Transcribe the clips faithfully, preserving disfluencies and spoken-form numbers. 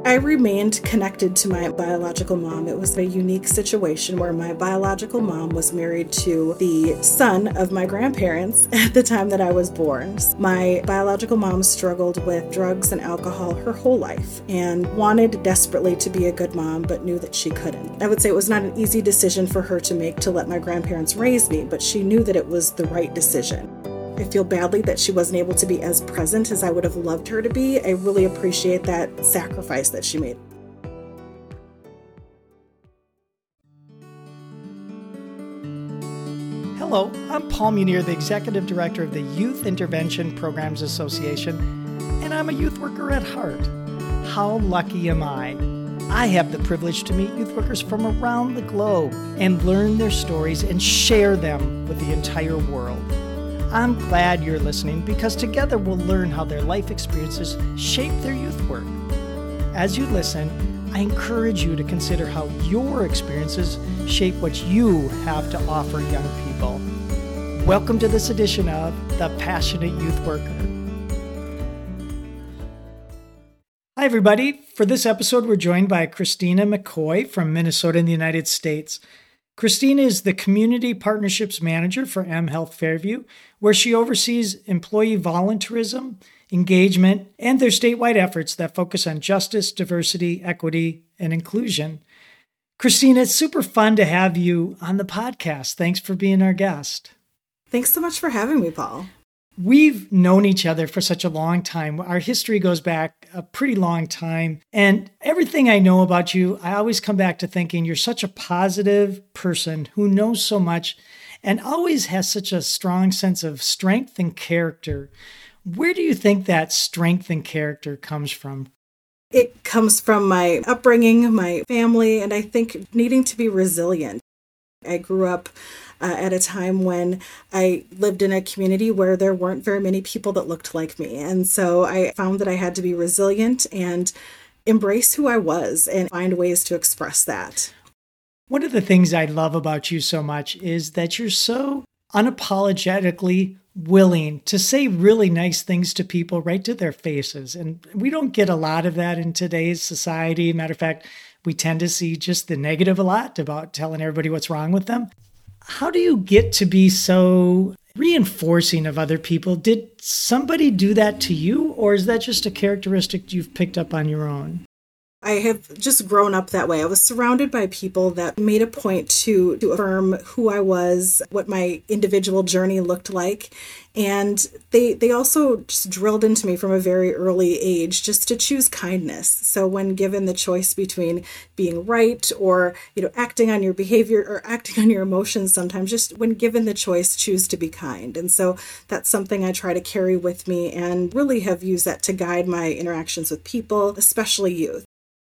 I remained connected to my biological mom. It was a unique situation where my biological mom was married to the son of my grandparents at the time that I was born. My biological mom struggled with drugs and alcohol her whole life and wanted desperately to be a good mom, but knew that she couldn't. I would say it was not an easy decision for her to make to let my grandparents raise me, but she knew that it was the right decision. I feel badly that she wasn't able to be as present as I would have loved her to be. I really appreciate that sacrifice that she made. Hello, I'm Paul Munier, the Executive Director of the Youth Intervention Programs Association, and I'm a youth worker at heart. How lucky am I? I have the privilege to meet youth workers from around the globe and learn their stories and share them with the entire world. I'm glad you're listening because together we'll learn how their life experiences shape their youth work. As you listen, I encourage you to consider how your experiences shape what you have to offer young people. Welcome to this edition of The Passionate Youth Worker. Hi, everybody. For this episode, we're joined by Christina McCoy from Minnesota in the United States. Christina is the Community Partnerships Manager for M Health Fairview, where she oversees employee volunteerism, engagement, and their statewide efforts that focus on justice, diversity, equity, and inclusion. Christina, it's super fun to have you on the podcast. Thanks for being our guest. Thanks so much for having me, Paul. We've known each other for such a long time. Our history goes back a pretty long time. And everything I know about you, I always come back to thinking you're such a positive person who knows so much and always has such a strong sense of strength and character. Where do you think that strength and character comes from? It comes from my upbringing, my family, and I think needing to be resilient. I grew up Uh, at a time when I lived in a community where there weren't very many people that looked like me. And so I found that I had to be resilient and embrace who I was and find ways to express that. One of the things I love about you so much is that you're so unapologetically willing to say really nice things to people right to their faces. And we don't get a lot of that in today's society. Matter of fact, we tend to see just the negative a lot about telling everybody what's wrong with them. How do you get to be so reinforcing of other people? Did somebody do that to you, or is that just a characteristic you've picked up on your own? I have just grown up that way. I was surrounded by people that made a point to, to affirm who I was, what my individual journey looked like. And they they also just drilled into me from a very early age just to choose kindness. So when given the choice between being right or, you know, acting on your behavior or acting on your emotions, sometimes just when given the choice, choose to be kind. And so that's something I try to carry with me and really have used that to guide my interactions with people, especially youth.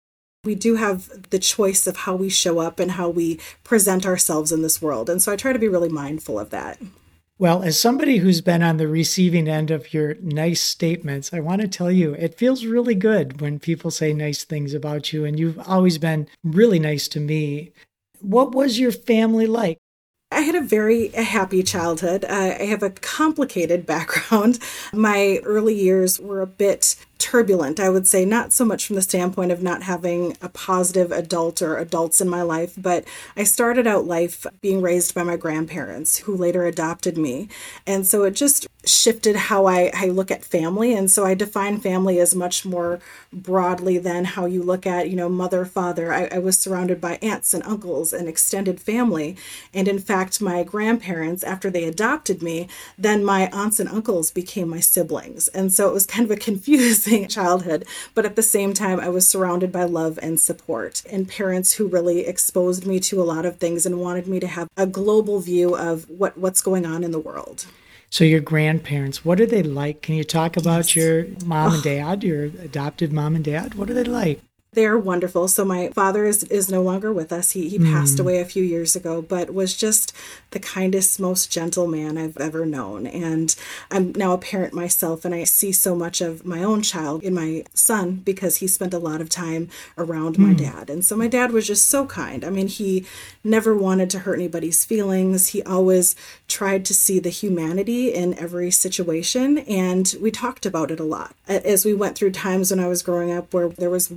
We do have the choice of how we show up and how we present ourselves in this world. And so I try to be really mindful of that. Well, as somebody who's been on the receiving end of your nice statements, I want to tell you, it feels really good when people say nice things about you, and you've always been really nice to me. What was your family like? I had a very happy childhood. Uh, I have a complicated background. My early years were a bit turbulent, I would say, not so much from the standpoint of not having a positive adult or adults in my life, but I started out life being raised by my grandparents who later adopted me. And so it just shifted how I, I look at family. And so I define family as much more broadly than how you look at, you know, mother, father. I, I was surrounded by aunts and uncles and extended family. And in fact, my grandparents, after they adopted me, then my aunts and uncles became my siblings. And so it was kind of a confusing childhood, but at the same time, I was surrounded by love and support and parents who really exposed me to a lot of things and wanted me to have a global view of what, what's going on in the world. So your grandparents, what are they like? Can you talk about Yes. your mom and Oh. dad, your adopted mom and dad? What are they like? They're wonderful. So my father is, is no longer with us. He he Mm. passed away a few years ago, but was just the kindest, most gentle man I've ever known. And I'm now a parent myself, and I see so much of my own child in my son because he spent a lot of time around my Mm. dad. And so my dad was just so kind. I mean, he never wanted to hurt anybody's feelings. He always tried to see the humanity in every situation, and we talked about it a lot. As we went through times when I was growing up where there was war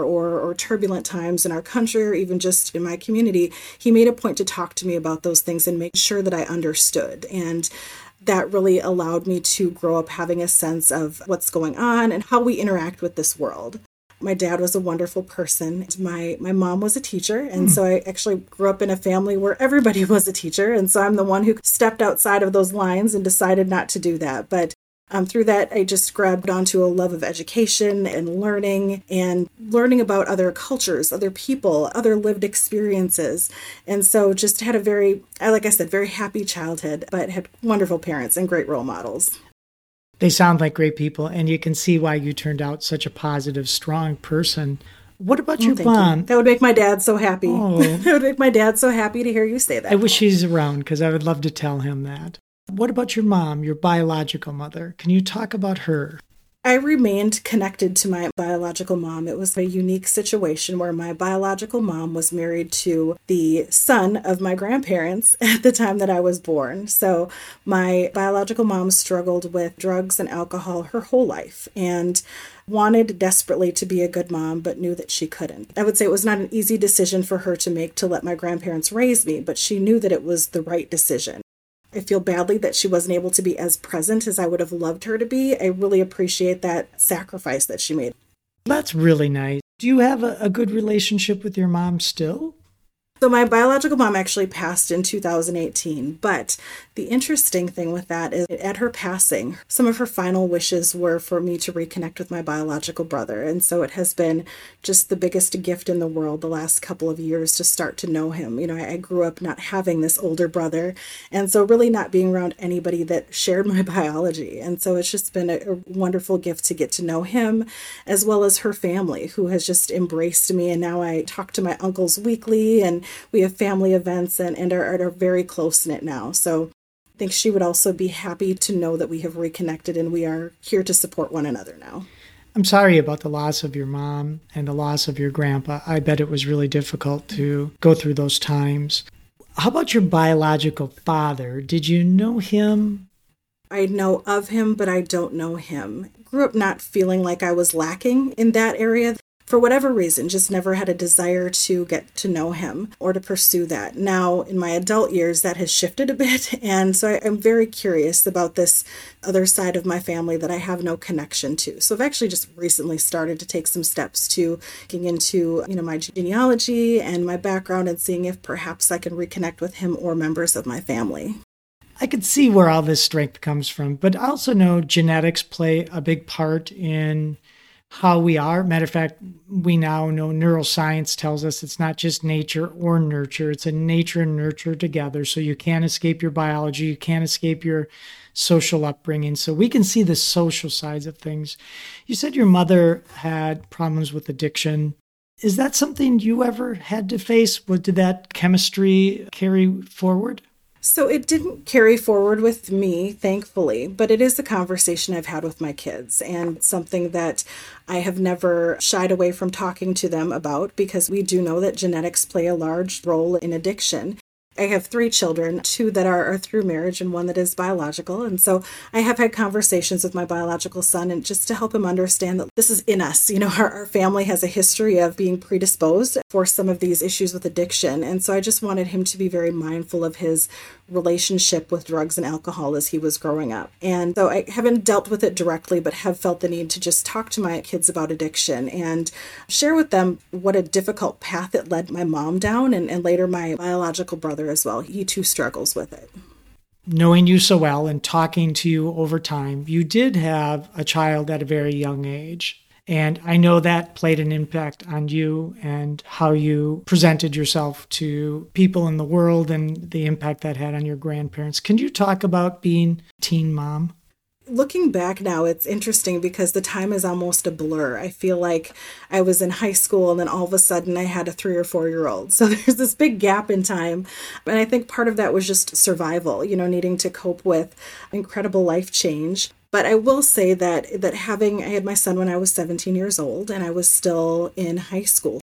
or, or turbulent times in our country or even just in my community, he made a point to talk to me about those things and make sure that I understood. And that really allowed me to grow up having a sense of what's going on and how we interact with this world. My dad was a wonderful person. My my mom was a teacher, and mm. so I actually grew up in a family where everybody was a teacher, and so I'm the one who stepped outside of those lines and decided not to do that. But um, through that, I just grabbed onto a love of education and learning and learning about other cultures, other people, other lived experiences. And so just had a very, like I said, very happy childhood, but had wonderful parents and great role models. They sound like great people, and you can see why you turned out such a positive, strong person. What about your oh, mom? You. That would make my dad so happy. Oh. That would make my dad so happy to hear you say that. I wish he's around because I would love to tell him that. What about your mom, your biological mother? Can you talk about her? I remained connected to my biological mom. It was a unique situation where my biological mom was married to the son of my grandparents at the time that I was born. So my biological mom struggled with drugs and alcohol her whole life and wanted desperately to be a good mom, but knew that she couldn't. I would say it was not an easy decision for her to make to let my grandparents raise me, but she knew that it was the right decision. I feel badly that she wasn't able to be as present as I would have loved her to be. I really appreciate that sacrifice that she made. That's really nice. Do you have a, a good relationship with your mom still? So my biological mom actually passed in two thousand eighteen, but the interesting thing with that is at her passing, some of her final wishes were for me to reconnect with my biological brother. And so it has been just the biggest gift in the world the last couple of years to start to know him. You know, I grew up not having this older brother, and so really not being around anybody that shared my biology. And so it's just been a, a wonderful gift to get to know him, as well as her family, who has just embraced me. And now I talk to my uncles weekly, and we have family events and, and are, are very close-knit now. So I think she would also be happy to know that we have reconnected and we are here to support one another now. I'm sorry about the loss of your mom and the loss of your grandpa. I bet it was really difficult to go through those times. How about your biological father? Did you know him? I know of him, but I don't know him. Grew up not feeling like I was lacking in that area. For whatever reason, just never had a desire to get to know him or to pursue that. Now, in my adult years, that has shifted a bit. And so I, I'm very curious about this other side of my family that I have no connection to. So I've actually just recently started to take some steps to getting into, you know, my genealogy and my background and seeing if perhaps I can reconnect with him or members of my family. I could see where all this strength comes from, but I also know genetics play a big part in how we are. Matter of fact, we now know neuroscience tells us it's not just nature or nurture. It's a nature and nurture together. So you can't escape your biology. You can't escape your social upbringing. So we can see the social sides of things. You said your mother had problems with addiction. Is that something you ever had to face? What did that chemistry carry forward? So it didn't carry forward with me, thankfully, but it is a conversation I've had with my kids and something that I have never shied away from talking to them about, because we do know that genetics play a large role in addiction. I have three children, two that are, are through marriage and one that is biological. And so I have had conversations with my biological son, and just to help him understand that this is in us. You know, our, our family has a history of being predisposed for some of these issues with addiction. And so I just wanted him to be very mindful of his relationship with drugs and alcohol as he was growing up. And so I haven't dealt with it directly, but have felt the need to just talk to my kids about addiction and share with them what a difficult path it led my mom down, and, and later my biological brother as well. He too struggles with it. Knowing you so well and talking to you over time, you did have a child at a very young age. And I know that played an impact on you and how you presented yourself to people in the world and the impact that had on your grandparents. Can you talk about being a teen mom? Looking back now, it's interesting because the time is almost a blur. I feel like I was in high school and then all of a sudden I had a three or four year old. So there's this big gap in time. And I think part of that was just survival, you know, needing to cope with incredible life change. But I will say that that having, I had my son when I was seventeen years old and I was still in high school.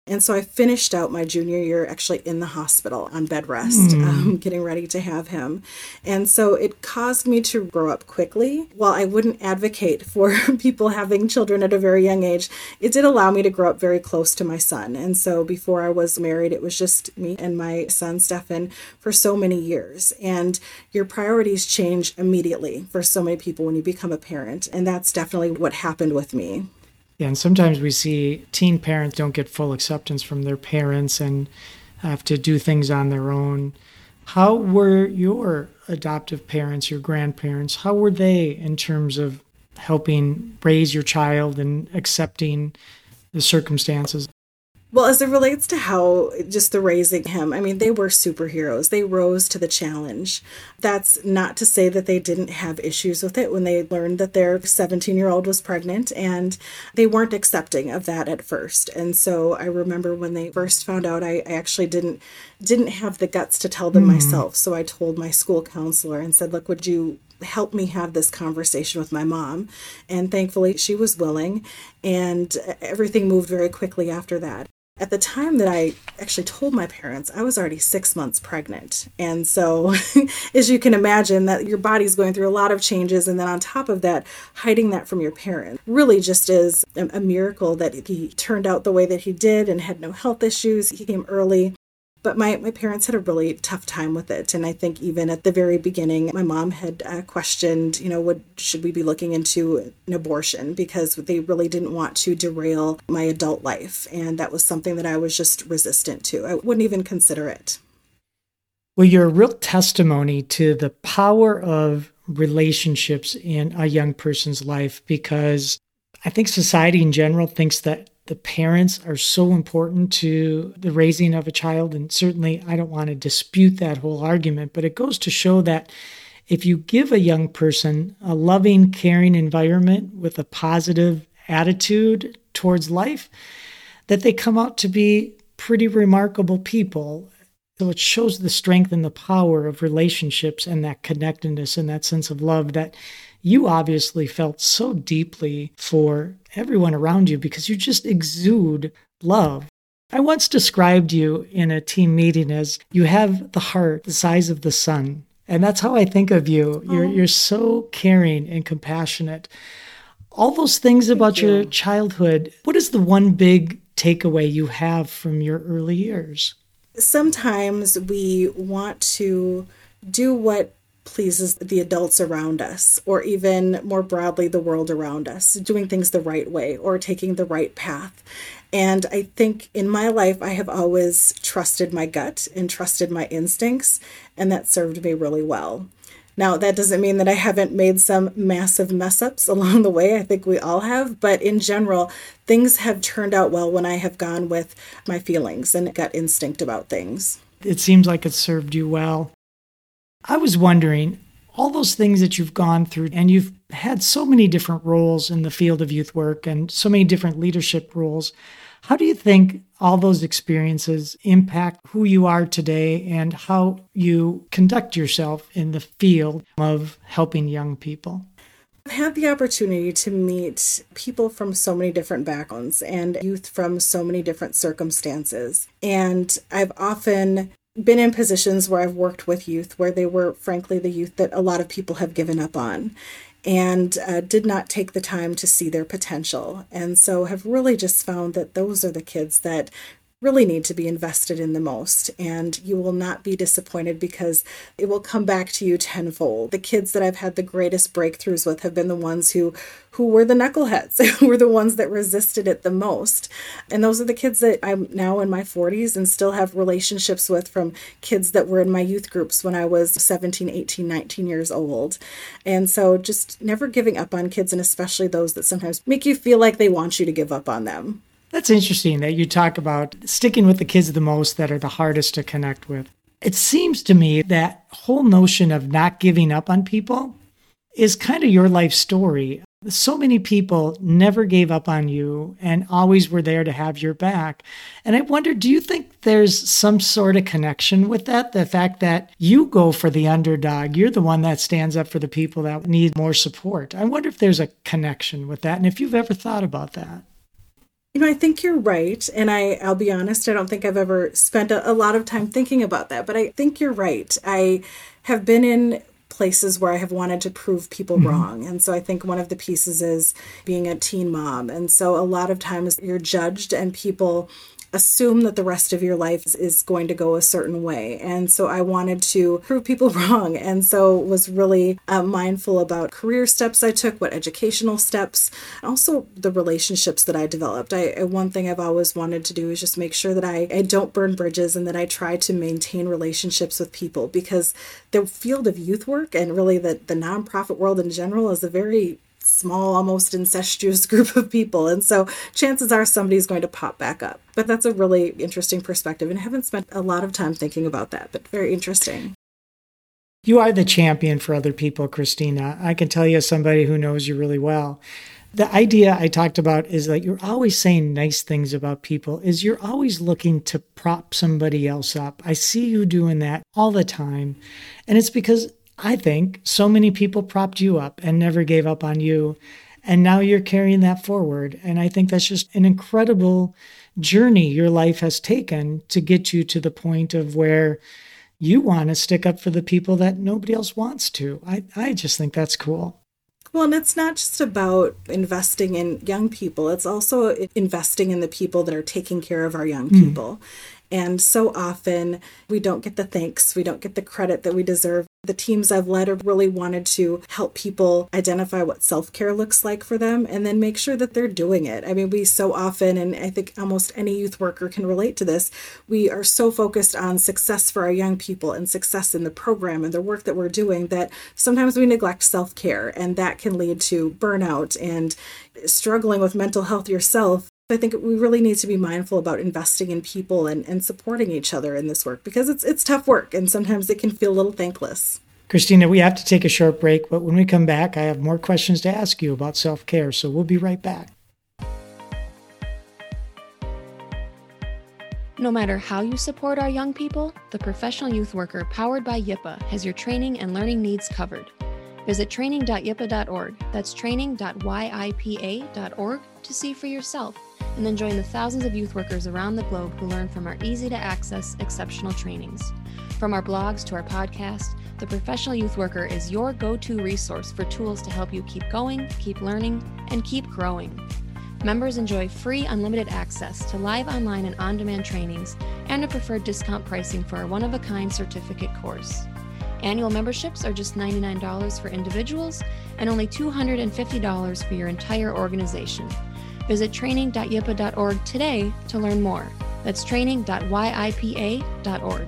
And so I finished out my junior year actually in the hospital on bed rest, mm. um, getting ready to have him. And so it caused me to grow up quickly. While I wouldn't advocate for people having children at a very young age, it did allow me to grow up very close to my son. And so before I was married, it was just me and my son, Stefan, for so many years. And your priorities change immediately for so many people when you become a parent. And that's definitely what happened with me. Yeah, and sometimes we see teen parents don't get full acceptance from their parents and have to do things on their own. How were your adoptive parents, your grandparents, how were they in terms of helping raise your child and accepting the circumstances? Well, as it relates to how just the raising him, I mean, they were superheroes. They rose to the challenge. That's not to say that they didn't have issues with it when they learned that their seventeen-year-old was pregnant, and they weren't accepting of that at first. And so I remember when they first found out, I, I actually didn't didn't have the guts to tell them mm. myself. So I told my school counselor and said, look, would you help me have this conversation with my mom? And thankfully, she was willing, and everything moved very quickly after that. At the time that I actually told my parents, I was already six months pregnant. And so, as you can imagine, that your body's going through a lot of changes. And then on top of that, hiding that from your parents really just is a, a miracle that he turned out the way that he did and had no health issues. He came early. But my, my parents had a really tough time with it. And I think even at the very beginning, my mom had uh, questioned, you know, what should we be looking into an abortion? Because they really didn't want to derail my adult life. And that was something that I was just resistant to. I wouldn't even consider it. Well, you're a real testimony to the power of relationships in a young person's life, because I think society in general thinks that the parents are so important to the raising of a child. And certainly I don't want to dispute that whole argument, but it goes to show that if you give a young person a loving, caring environment with a positive attitude towards life, that they come out to be pretty remarkable people. So it shows the strength and the power of relationships and that connectedness and that sense of love that you obviously felt so deeply for everyone around you, because you just exude love. I once described you in a team meeting as you have the heart the size of the sun. And that's how I think of you. You're, you're so caring and compassionate. All those things about you. your childhood, what is the one big takeaway you have from your early years? Sometimes we want to do what pleases the adults around us, or even more broadly, the world around us, doing things the right way or taking the right path. And I think in my life, I have always trusted my gut and trusted my instincts, and that served me really well. Now, that doesn't mean that I haven't made some massive mess ups along the way. I think we all have. But in general, things have turned out well when I have gone with my feelings and gut instinct about things. It seems like it served you well. I was wondering, all those things that you've gone through, and you've had so many different roles in the field of youth work and so many different leadership roles, how do you think all those experiences impact who you are today and how you conduct yourself in the field of helping young people? I've had the opportunity to meet people from so many different backgrounds and youth from so many different circumstances. And I've often been in positions where I've worked with youth where they were, frankly, the youth that a lot of people have given up on and uh, did not take the time to see their potential. And so have really just found that those are the kids that really need to be invested in the most. And you will not be disappointed because it will come back to you tenfold. The kids that I've had the greatest breakthroughs with have been the ones who, who were the knuckleheads, who were the ones that resisted it the most. And those are the kids that I'm now in my forties and still have relationships with from kids that were in my youth groups when I was seventeen, eighteen, nineteen years old. And so just never giving up on kids, and especially those that sometimes make you feel like they want you to give up on them. That's interesting that you talk about sticking with the kids the most that are the hardest to connect with. It seems to me that whole notion of not giving up on people is kind of your life story. So many people never gave up on you and always were there to have your back. And I wonder, do you think there's some sort of connection with that? The fact that you go for the underdog, you're the one that stands up for the people that need more support. I wonder if there's a connection with that and if you've ever thought about that. You know, I think you're right. And I, I'll be honest, I don't think I've ever spent a, a lot of time thinking about that, but I think you're right. I have been in places where I have wanted to prove people mm-hmm. wrong. And so I think one of the pieces is being a teen mom. And so a lot of times you're judged and people assume that the rest of your life is going to go a certain way. And so I wanted to prove people wrong. And so was really uh, mindful about career steps I took, what educational steps, also the relationships that I developed. I, one thing I've always wanted to do is just make sure that I, I don't burn bridges and that I try to maintain relationships with people, because the field of youth work and really the, the nonprofit world in general is a very small, almost incestuous group of people. And so chances are somebody's going to pop back up. But that's a really interesting perspective. And I haven't spent a lot of time thinking about that, but very interesting. You are the champion for other people, Christina. I can tell you as somebody who knows you really well. The idea I talked about is that you're always saying nice things about people, is you're always looking to prop somebody else up. I see you doing that all the time. And it's because I think so many people propped you up and never gave up on you. And now you're carrying that forward. And I think that's just an incredible journey your life has taken to get you to the point of where you want to stick up for the people that nobody else wants to. I, I just think that's cool. Well, and it's not just about investing in young people. It's also investing in the people that are taking care of our young people. Mm. And so often we don't get the thanks, we don't get the credit that we deserve. The teams I've led have really wanted to help people identify what self-care looks like for them and then make sure that they're doing it. I mean, we so often, and I think almost any youth worker can relate to this, we are so focused on success for our young people and success in the program and the work that we're doing that sometimes we neglect self-care, and that can lead to burnout and struggling with mental health yourself. I think we really need to be mindful about investing in people and, and supporting each other in this work, because it's it's tough work and sometimes it can feel a little thankless. Christina, we have to take a short break, but when we come back, I have more questions to ask you about self-care, so we'll be right back. No matter how you support our young people, the Professional Youth Worker powered by Y I P A has your training and learning needs covered. Visit training dot y i p a dot org. That's training dot y i p a dot org to see for yourself, and then join the thousands of youth workers around the globe who learn from our easy-to-access, exceptional trainings. From our blogs to our podcast, the Professional Youth Worker is your go-to resource for tools to help you keep going, keep learning, and keep growing. Members enjoy free unlimited access to live online and on-demand trainings and a preferred discount pricing for our one-of-a-kind certificate course. Annual memberships are just ninety-nine dollars for individuals and only two hundred fifty dollars for your entire organization. Visit training dot y i p a dot org today to learn more. That's training dot y i p a dot org.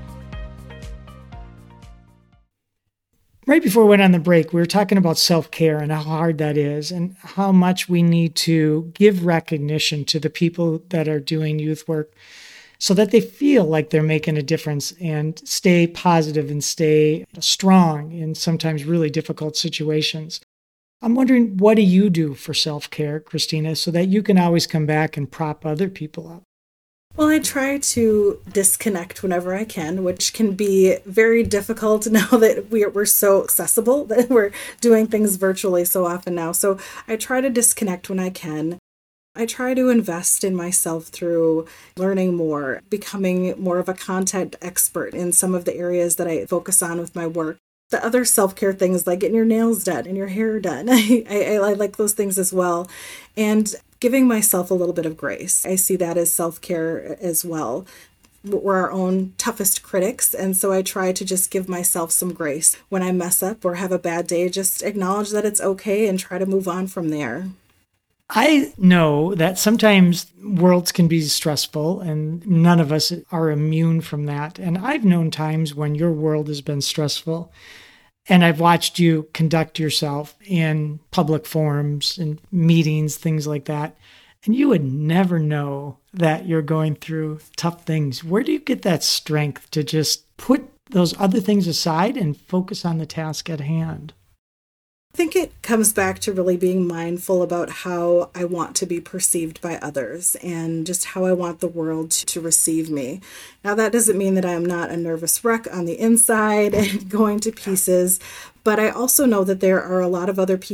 Right before we went on the break, we were talking about self-care and how hard that is and how much we need to give recognition to the people that are doing youth work so that they feel like they're making a difference and stay positive and stay strong in sometimes really difficult situations. I'm wondering, what do you do for self-care, Christina, so that you can always come back and prop other people up? Well, I try to disconnect whenever I can, which can be very difficult now that we're, we're so accessible, that we're doing things virtually so often now. So I try to disconnect when I can. I try to invest in myself through learning more, becoming more of a content expert in some of the areas that I focus on with my work. The other self-care things like getting your nails done and your hair done, I, I, I like those things as well. And giving myself a little bit of grace. I see that as self-care as well. We're our own toughest critics, and so I try to just give myself some grace. When I mess up or have a bad day, just acknowledge that it's okay and try to move on from there. I know that sometimes worlds can be stressful and none of us are immune from that. And I've known times when your world has been stressful and I've watched you conduct yourself in public forums and meetings, things like that. And you would never know that you're going through tough things. Where do you get that strength to just put those other things aside and focus on the task at hand? I think it comes back to really being mindful about how I want to be perceived by others and just how I want the world to, to receive me. Now, that doesn't mean that I'm not a nervous wreck on the inside and going to pieces, but I also know that there are a lot of other people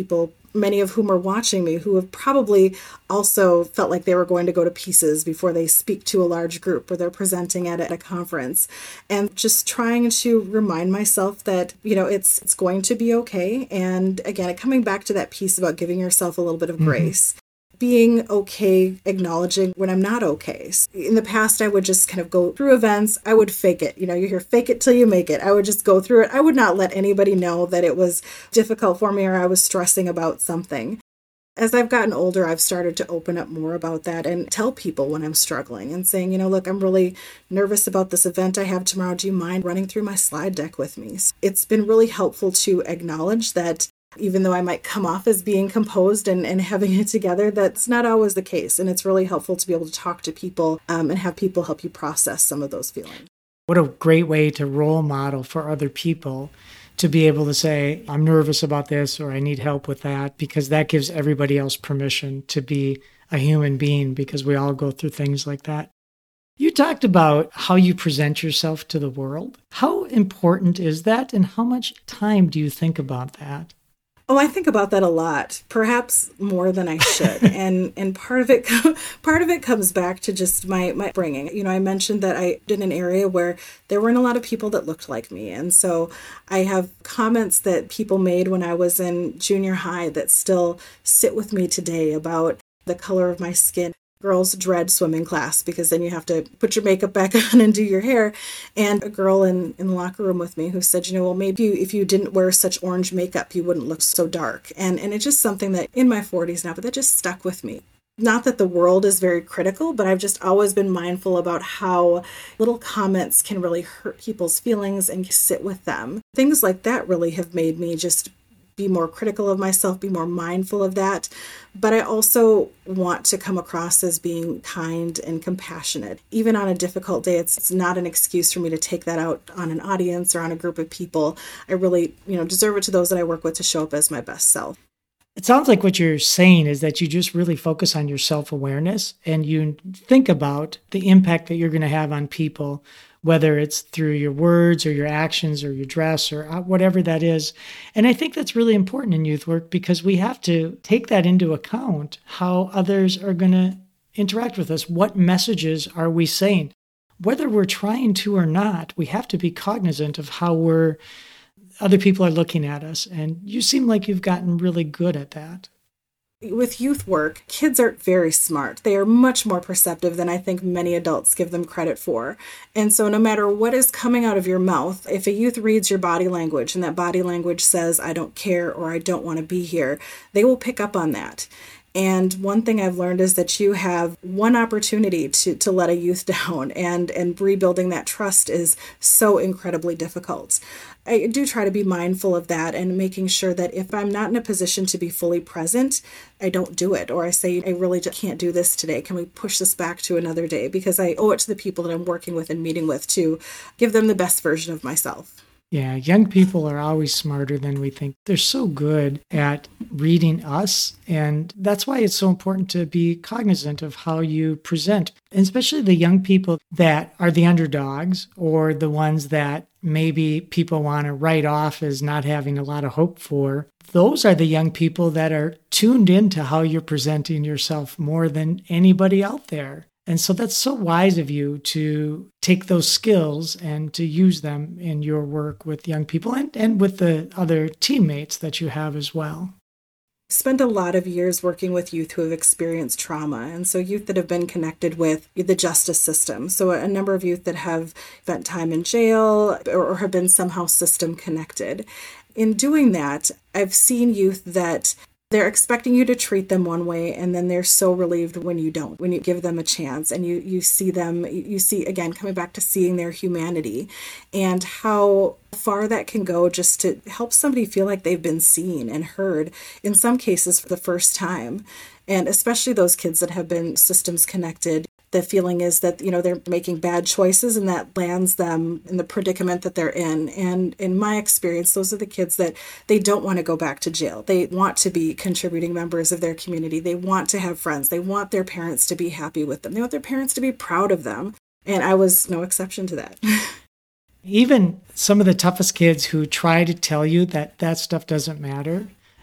many of whom are watching me, who have probably also felt like they were going to go to pieces before they speak to a large group or they're presenting at a, at a conference. And just trying to remind myself that, you know, it's it's going to be okay. And again, coming back to that piece about giving yourself a little bit of mm-hmm. grace. Being okay, acknowledging when I'm not okay. In the past, I would just kind of go through events. I would fake it. You know, you hear fake it till you make it. I would just go through it. I would not let anybody know that it was difficult for me or I was stressing about something. As I've gotten older, I've started to open up more about that and tell people when I'm struggling and saying, you know, look, I'm really nervous about this event I have tomorrow. Do you mind running through my slide deck with me? It's been really helpful to acknowledge that even though I might come off as being composed and, and having it together, that's not always the case. And it's really helpful to be able to talk to people um, and have people help you process some of those feelings. What a great way to role model for other people to be able to say, I'm nervous about this or I need help with that, because that gives everybody else permission to be a human being, because we all go through things like that. You talked about how you present yourself to the world. How important is that, and how much time do you think about that? Oh, I think about that a lot, perhaps more than I should. and and part of it part of it comes back to just my, my bringing. You know, I mentioned that I did an area where there weren't a lot of people that looked like me. And so I have comments that people made when I was in junior high that still sit with me today about the color of my skin. Girls dread swimming class because then you have to put your makeup back on and do your hair. And a girl in, in the locker room with me who said, you know, well, maybe you, if you didn't wear such orange makeup, you wouldn't look so dark. And and it's just something that in my forties now, but that just stuck with me. Not that the world is very critical, but I've just always been mindful about how little comments can really hurt people's feelings and sit with them. Things like that really have made me just be more critical of myself, be more mindful of that. But I also want to come across as being kind and compassionate. Even on a difficult day, it's, it's not an excuse for me to take that out on an audience or on a group of people. I really, you know, deserve it to those that I work with to show up as my best self. It sounds like what you're saying is that you just really focus on your self-awareness and you think about the impact that you're going to have on people, whether it's through your words or your actions or your dress or whatever that is. And I think that's really important in youth work because we have to take that into account, how others are going to interact with us. What messages are we saying? Whether we're trying to or not, we have to be cognizant of how we're other people are looking at us. And you seem like you've gotten really good at that. With youth work, kids are very smart. They are much more perceptive than I think many adults give them credit for. And so no matter what is coming out of your mouth, if a youth reads your body language and that body language says, I don't care or I don't want to be here, they will pick up on that. And one thing I've learned is that you have one opportunity to, to let a youth down, and, and rebuilding that trust is so incredibly difficult. I do try to be mindful of that and making sure that if I'm not in a position to be fully present, I don't do it. Or I say, I really just can't do this today. Can we push this back to another day? Because I owe it to the people that I'm working with and meeting with to give them the best version of myself. Yeah, young people are always smarter than we think. They're so good at reading us, and that's why it's so important to be cognizant of how you present, and especially the young people that are the underdogs or the ones that maybe people want to write off as not having a lot of hope for. Those are the young people that are tuned into how you're presenting yourself more than anybody out there. And so that's so wise of you to take those skills and to use them in your work with young people and, and with the other teammates that you have as well. I spent a lot of years working with youth who have experienced trauma, and so youth that have been connected with the justice system. So a number of youth that have spent time in jail or have been somehow system connected. In doing that, I've seen youth that they're expecting you to treat them one way, and then they're so relieved when you don't, when you give them a chance and you, you see them, you see, again, coming back to seeing their humanity and how far that can go just to help somebody feel like they've been seen and heard, in some cases for the first time. And especially those kids that have been systems connected. The feeling is that, you know, they're making bad choices and that lands them in the predicament that they're in. And in my experience, those are the kids that they don't want to go back to jail. They want to be contributing members of their community. They want to have friends. They want their parents to be happy with them. They want their parents to be proud of them. And I was no exception to that. Even some of the toughest kids who try to tell you that that stuff doesn't matter,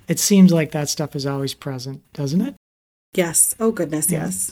It seems like that stuff is always present, doesn't it? Yes. Oh, goodness, yeah. Yes.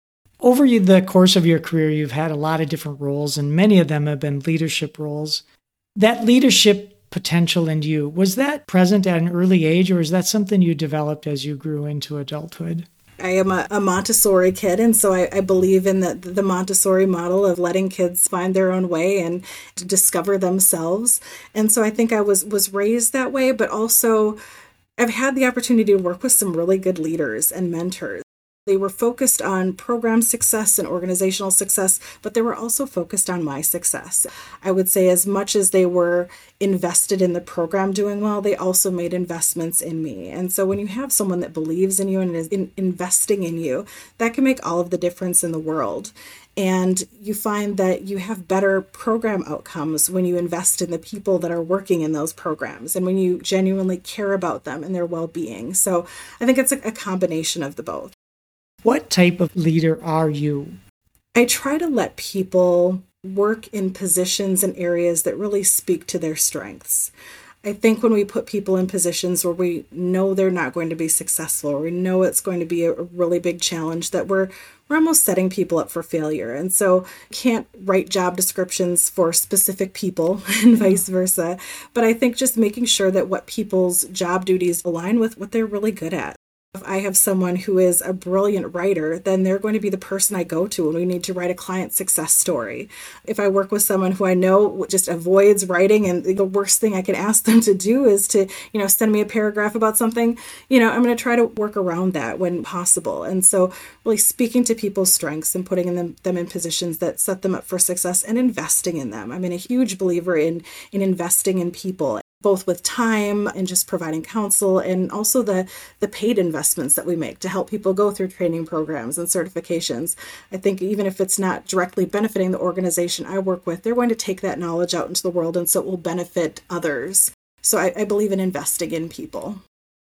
Over the course of your career, you've had a lot of different roles, and many of them have been leadership roles. That leadership potential in you, was that present at an early age, or is that something you developed as you grew into adulthood? I am a, a Montessori kid, and so I, I believe in the, the Montessori model of letting kids find their own way and to discover themselves. And so I think I was was raised that way, but also I've had the opportunity to work with some really good leaders and mentors. They were focused on program success and organizational success, but they were also focused on my success. I would say as much as they were invested in the program doing well, they also made investments in me. And so when you have someone that believes in you and is in investing in you, that can make all of the difference in the world. And you find that you have better program outcomes when you invest in the people that are working in those programs and when you genuinely care about them and their well-being. So I think it's a, a combination of the both. What type of leader are you? I try to let people work in positions and areas that really speak to their strengths. I think when we put people in positions where we know they're not going to be successful, or we know it's going to be a really big challenge, that we're we're almost setting people up for failure. And so can't write job descriptions for specific people and vice versa. But I think just making sure that what people's job duties align with what they're really good at. If I have someone who is a brilliant writer, then they're going to be the person I go to when we need to write a client success story. If I work with someone who I know just avoids writing and the worst thing I can ask them to do is to, you know, send me a paragraph about something, you know, I'm going to try to work around that when possible. And so really speaking to people's strengths and putting them, them in positions that set them up for success and investing in them. I'm a huge believer in, in investing in people, both with time and just providing counsel, and also the, the paid investments that we make to help people go through training programs and certifications. I think even if it's not directly benefiting the organization I work with, they're going to take that knowledge out into the world, and so it will benefit others. So I, I believe in investing in people.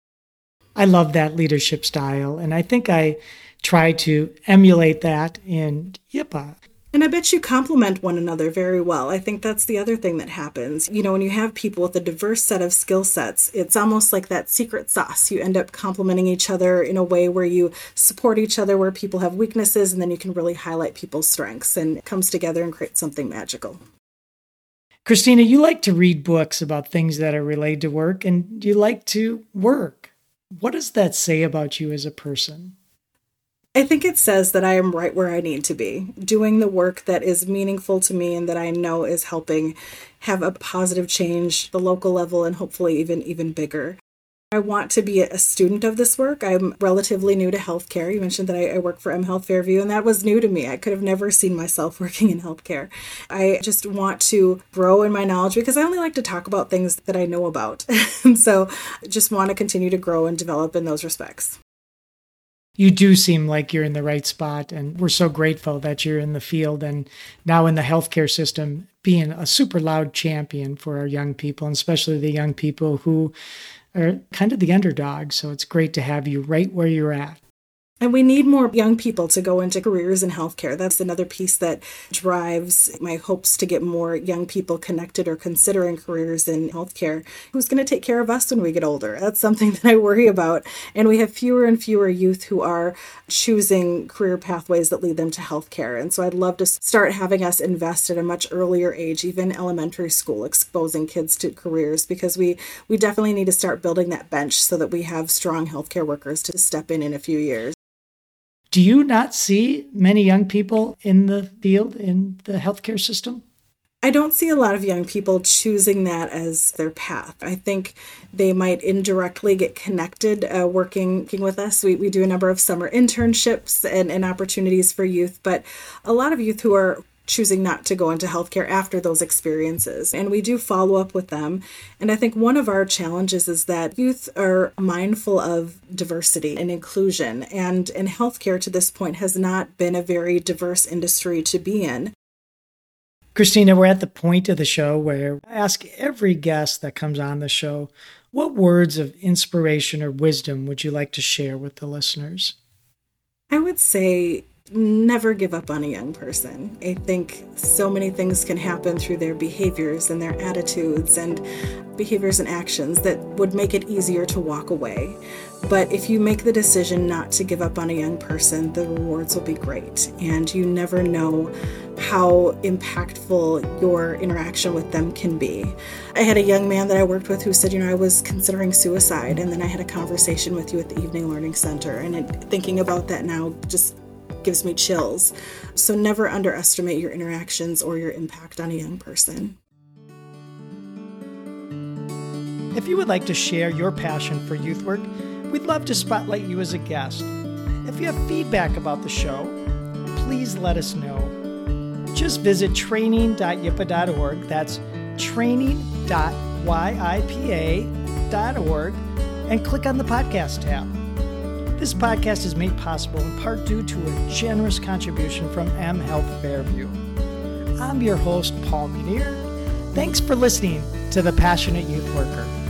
I love that leadership style, and I think I try to emulate that in Yippa. And I bet you complement one another very well. I think that's the other thing that happens. You know, when you have people with a diverse set of skill sets, it's almost like that secret sauce. You end up complementing each other in a way where you support each other, where people have weaknesses, and then you can really highlight people's strengths, and it comes together and creates something magical. Christina, you like to read books about things that are related to work, and you like to work. What does that say about you as a person? I think it says that I am right where I need to be, doing the work that is meaningful to me and that I know is helping have a positive change, the local level, and hopefully even, even bigger. I want to be a student of this work. I'm relatively new to healthcare. You mentioned that I, I work for mHealth Fairview, and that was new to me. I could have never seen myself working in healthcare. I just want to grow in my knowledge because I only like to talk about things that I know about. And so I just want to continue to grow and develop in those respects. You do seem like you're in the right spot, and we're so grateful that you're in the field and now in the healthcare system, being a super loud champion for our young people, and especially the young people who are kind of the underdogs. So it's great to have you right where you're at. And we need more young people to go into careers in healthcare. That's another piece that drives my hopes to get more young people connected or considering careers in healthcare. Who's going to take care of us when we get older? That's something that I worry about. And we have fewer and fewer youth who are choosing career pathways that lead them to healthcare. And so I'd love to start having us invest at a much earlier age, even elementary school, exposing kids to careers, because we, we definitely need to start building that bench so that we have strong healthcare workers to step in in a few years. Do you not see many young people in the field, in the healthcare system? I don't see a lot of young people choosing that as their path. I think they might indirectly get connected uh, working, working with us. We, we do a number of summer internships and, and opportunities for youth, but a lot of youth who are choosing not to go into healthcare after those experiences. And we do follow up with them. And I think one of our challenges is that youth are mindful of diversity and inclusion. And, and healthcare to this point has not been a very diverse industry to be in. Christina, we're at the point of the show where I ask every guest that comes on the show, what words of inspiration or wisdom would you like to share with the listeners? I would say never give up on a young person. I think so many things can happen through their behaviors and their attitudes and behaviors and actions that would make it easier to walk away. But if you make the decision not to give up on a young person, the rewards will be great. And you never know how impactful your interaction with them can be. I had a young man that I worked with who said, you know, I was considering suicide. And then I had a conversation with you at the Evening Learning Center. And it, thinking about that now just gives me chills. So never underestimate your interactions or your impact on a young person. If you would like to share your passion for youth work, we'd love to spotlight you as a guest. If you have feedback about the show, please let us know. Just visit training dot yipa dot org. That's training dot yipa dot org and click on the podcast tab. This podcast is made possible in part due to a generous contribution from M Health Fairview. I'm your host, Paul Munier. Thanks for listening to The Passionate Youth Worker.